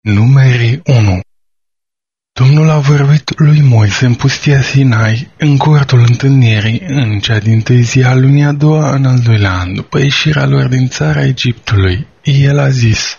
Numeri 1. Domnul a vorbit lui Moise în pustia Sinai, în cortul întâlnirii, în cea dintâi zi a lunii a doua, în al doilea an, după ieșirea lor din țara Egiptului. El a zis: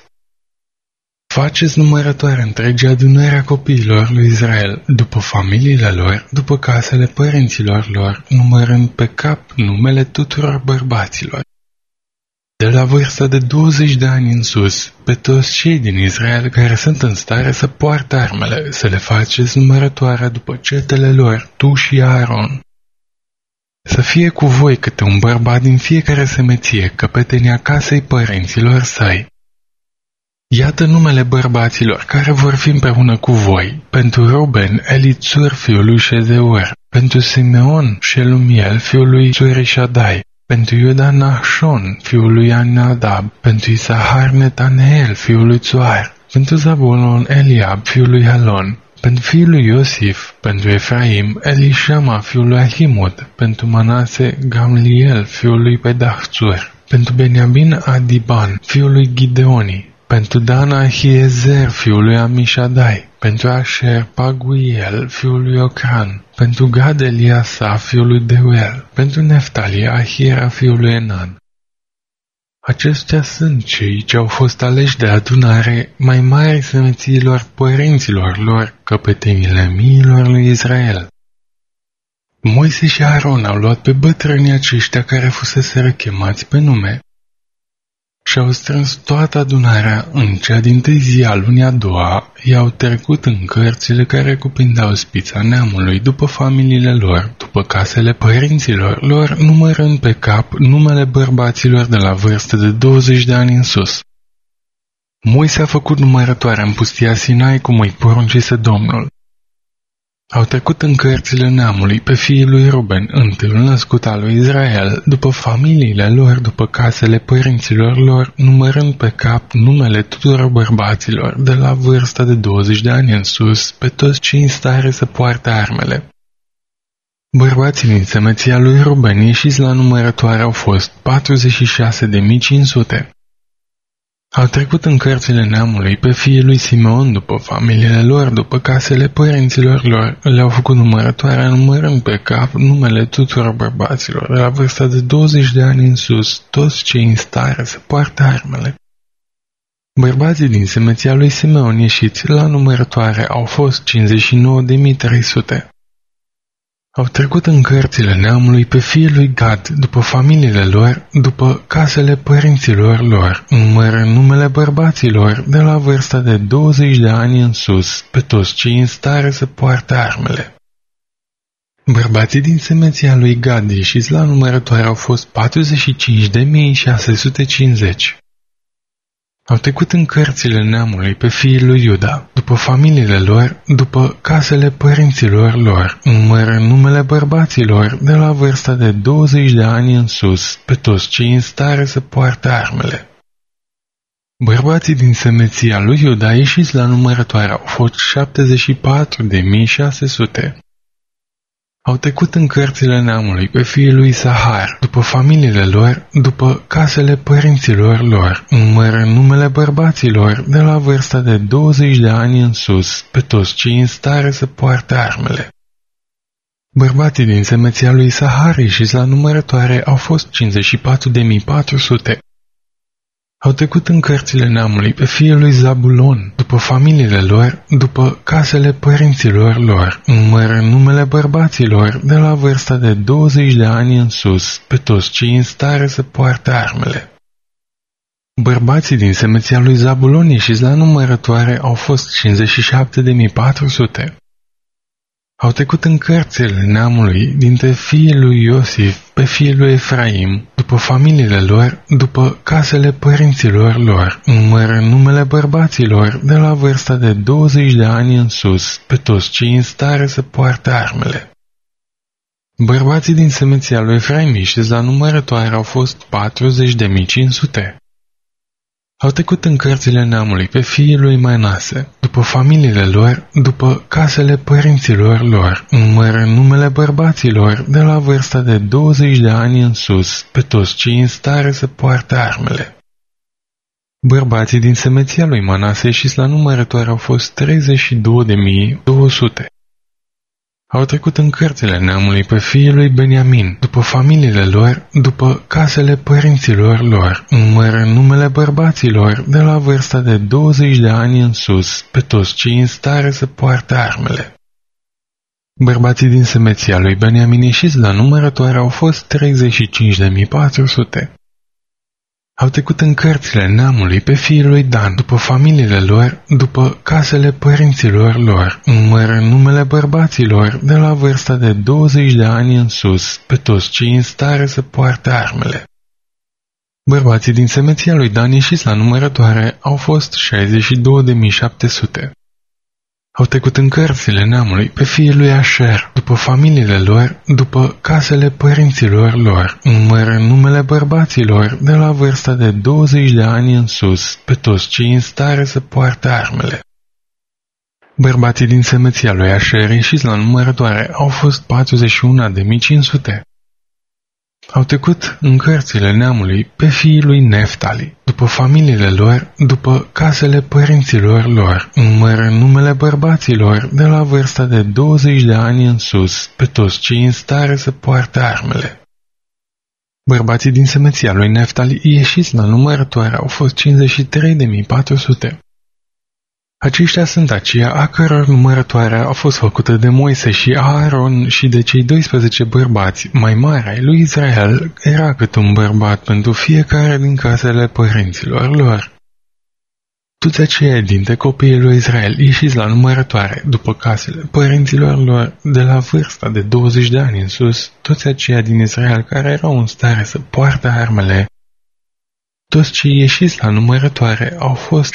faceți numărătoare întregii adunări a copiilor lui Israel, după familiile lor, după casele părinților lor, numărând pe cap numele tuturor bărbaților. De la vârsta de 20 de ani în sus, pe toți cei din Israel care sunt în stare să poartă armele, să le faceți numărătoarea după cetele lor, tu și Aaron. Să fie cu voi câte un bărbat din fiecare semeție, căpetenia casei părinților săi. Iată numele bărbaților care vor fi împreună cu voi: pentru Ruben, Elițur fiul lui Șezeur; pentru Simeon, Shelumiel fiul lui Țurișadai; pentru Iuda, Nahșon fiul lui Aminadab; pentru Isahar, Netaneel fiul lui Țuar; pentru Zabulon, Eliab fiul lui Helon; pentru fiul lui Iosif; pentru Efraim, Elișama fiul lui Ahimud; pentru Manase, Gamliel fiul lui Pedahțur; pentru Beniamin, Adiban fiul lui Gideoni; pentru Dan, Ahiezer fiul lui Amișadai; pentru Asher, Paguiel fiul lui Ocran; pentru Gad, Eliasa fiul lui Deuel; pentru Neftali, Ahira fiul lui Enan. Aceștia sunt cei ce au fost aleși de adunare, mai mari semețiilor părinților lor, căpetenile miilor lui Israel. Moise și Aaron au luat pe bătrânii aceștia care fuseseră chemați pe nume și-au strâns toată adunarea în cea dintâi zi a lunii a doua, i-au trecut în cărțile care cuprindeau spița neamului, după familiile lor, după casele părinților lor, numărând pe cap numele bărbaților de la vârstă de 20 de ani în sus. Moise a făcut numărătoarea în pustia Sinai cum îi poruncise Domnul. Au trecut în cărțile neamului pe fiii lui Ruben, întâiul născut al lui Israel, după familiile lor, după casele părinților lor, numărând pe cap numele tuturor bărbaților de la vârsta de 20 de ani în sus, pe toți cei în stare să poarte armele. Bărbații din semeția lui Ruben ieșiți la numărătoare au fost 46.500. Au trecut în cărțile neamului pe fiii lui Simeon după familiile lor, după casele părinților lor, le-au făcut numărătoarea numărând pe cap numele tuturor bărbaților de la vârsta de 20 de ani în sus, toți cei în stare să poartă armele. Bărbații din semeția lui Simeon ieșiți la numărătoare au fost 59.300. Au trecut în cărțile neamului pe fiii lui Gad, după familiile lor, după casele părinților lor, numărând numele bărbaților de la vârsta de 20 de ani în sus, pe toți cei în stare să poartă armele. Bărbații din semeția lui Gad ieșiți la numărătoare au fost 45.650. Au trecut în cărțile neamului pe fiii lui Iuda, după familiile lor, după casele părinților lor, numărând numele bărbaților de la vârsta de 20 de ani în sus, pe toți cei în stare să poartă armele. Bărbații din semeția lui Iuda ieșiți la numărătoare au fost 74.600. Au trecut în cărțile neamului pe fiii lui Isahar, după familiile lor, după casele părinților lor, numărând numele bărbaților de la vârsta de 20 de ani în sus, pe toți cei în stare să poartă armele. Bărbații din semeția lui Isahar ieșiți la numărătoare au fost 54.400. Au trecut în cărțile neamului pe fiii lui Zabulon, după familiile lor, după casele părinților lor, numărând numele bărbaților de la vârsta de 20 de ani în sus, pe toți cei în stare să poartă armele. Bărbații din semeția lui Zabulon ieșiți la numărătoare au fost 57.400. Au trecut în cărțile neamului dintre fiii lui Iosif pe fiii lui Efraim, după familiile lor, după casele părinților lor, numărând numele bărbaților de la vârsta de 20 de ani în sus, pe toți cei în stare să poartă armele. Bărbații din semeția lui Efraim ieșiți la numărătoare au fost 40.500. Au trecut în cărțile neamului pe fiii lui Manase, după familiile lor, după casele părinților lor, numărând numele bărbaților de la vârsta de 20 de ani în sus, pe toți cei în stare să poartă armele. Bărbații din semeția lui Manase ieșiți la numărătoare au fost 32.200. Au trecut în cărțile neamului pe fiii lui Beniamin, după familiile lor, după casele părinților lor, numărând numele bărbaților de la vârsta de 20 de ani în sus, pe toți cei în stare să poarte armele. Bărbații din semeția lui Beniamin ieșiți la numărătoare au fost 35.400. Au trecut în cărțile neamului pe fiii lui Dan, după familiile lor, după casele părinților lor, numărând numele bărbaților de la vârsta de 20 de ani în sus, pe toți cei în stare să poarte armele. Bărbații din semeția lui Dan ieșiți la numărătoare au fost 62.700. Au trecut în cărțile neamului pe fiii lui Asher, după familiile lor, după casele părinților lor, numărând numele bărbaților de la vârsta de 20 de ani în sus, pe toți cei în stare să poarte armele. Bărbații din semeția lui Asher ieșiți la numărătoare au fost 41.500. Au trecut în cărțile neamului pe fiii lui Neftali, după familiile lor, după casele părinților lor, numărând numele bărbaților de la vârsta de 20 de ani în sus, pe toți cei în stare să poarte armele. Bărbații din semeția lui Neftali ieșiți la numărătoare au fost 53.400. Aceștia sunt aceia a căror numărătoare a fost făcută de Moise și Aaron și de cei 12 bărbați. Mai mare ai lui Israel era cât un bărbat pentru fiecare din casele părinților lor. Toți aceia dintre copiii lui Israel ieșiți la numărătoare după casele părinților lor de la vârsta de 20 de ani în sus, toți aceia din Israel care erau în stare să poarte armele, toți cei ieșiți la numărătoare au fost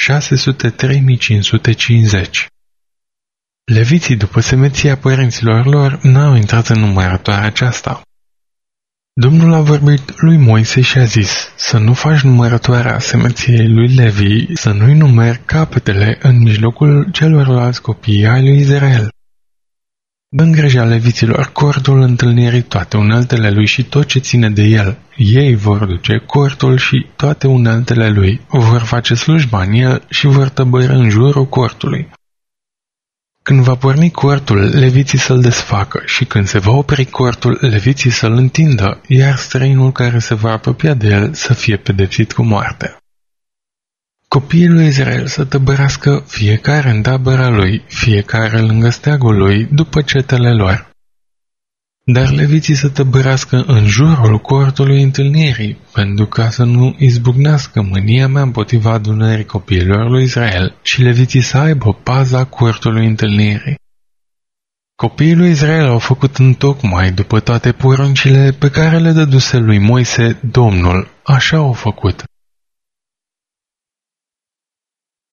603.550. Leviții după semeția părinților lor n-au intrat în numărătoarea aceasta. Domnul a vorbit lui Moise și a zis să nu faci numărătoarea semeției lui Levi, să nu-i numeri capetele în mijlocul celorlalți copii ai lui Israel. Dă în grija leviților cortul întâlnirii, toate uneltele lui și tot ce ține de el. Ei vor duce cortul și toate uneltele lui, vor face slujba în el și vor tăbără în jurul cortului. Când va porni cortul, leviții să-l desfacă și când se va opri cortul, leviții să-l întindă, iar străinul care se va apropia de el să fie pedepsit cu moarte. Copiii lui Israel să tăbărească fiecare în tabăra lui, fiecare lângă steagul lui, după cetele lor. Dar leviții să tăbărească în jurul cortului întâlnirii, pentru ca să nu izbucnească mânia mea împotriva adunării copiilor lui Israel, și leviții să aibă paza cortului întâlnirii. Copiii lui Israel au făcut întocmai după toate poruncile pe care le dăduse lui Moise Domnul, așa au făcut.